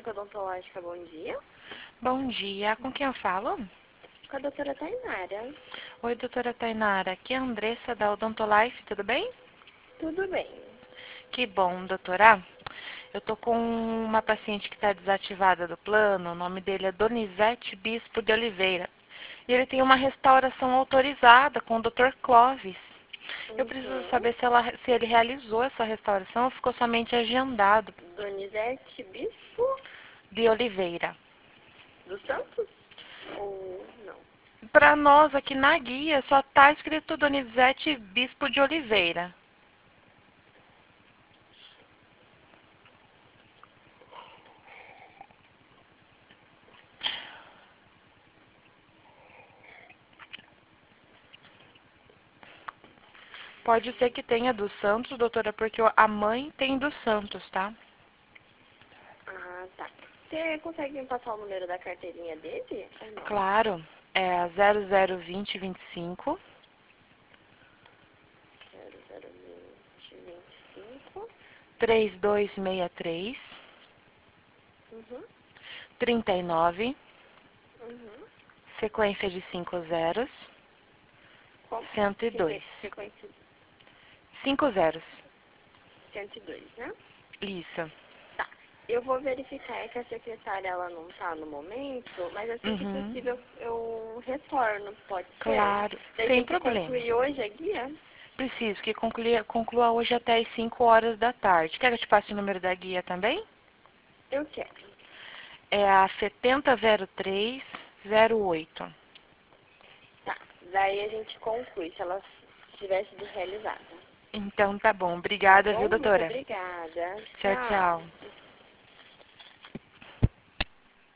Clínica Odontológica, bom dia. Bom dia, com quem eu falo? Com a doutora Tainara. Oi, doutora Tainara, aqui é a Andressa da Odontolife, tudo bem? Tudo bem. Que bom, doutora. Eu tô com uma paciente que está desativada do plano, o nome dele é Donizete Bispo de Oliveira. E ele tem uma restauração autorizada com o Dr. Clóvis. Eu preciso Uhum. saber se ele realizou essa restauração ou ficou somente agendado. Donizete Bispo De Oliveira. dos Santos? Ou não? Para nós aqui na guia só tá escrito Donizete Bispo de Oliveira. Pode ser que tenha dos Santos, doutora, porque a mãe tem dos Santos, tá? Ah, tá. Você consegue me passar o número da carteirinha dele? Ou não? Claro, é 002025 002025. 3263 Uhum. 39, Uhum. sequência de 5 zeros, Como? 102. Sequência 5 zeros. 102, né? Isso. Tá. Eu vou verificar que a secretária ela não tá no momento, mas assim que Uhum. possível eu retorno, pode ser? Claro, Daí sem tem que problema. concluir hoje a guia? Preciso que conclua hoje até as 5 horas da tarde. Quer que eu te passe o número da guia também? Eu quero. É a 700308. Tá. Daí a gente conclui se ela tivesse sido realizada. Então tá bom. Tá Obrigada, viu, bom? Muito doutora? obrigada. Tchau, Tchau. tchau.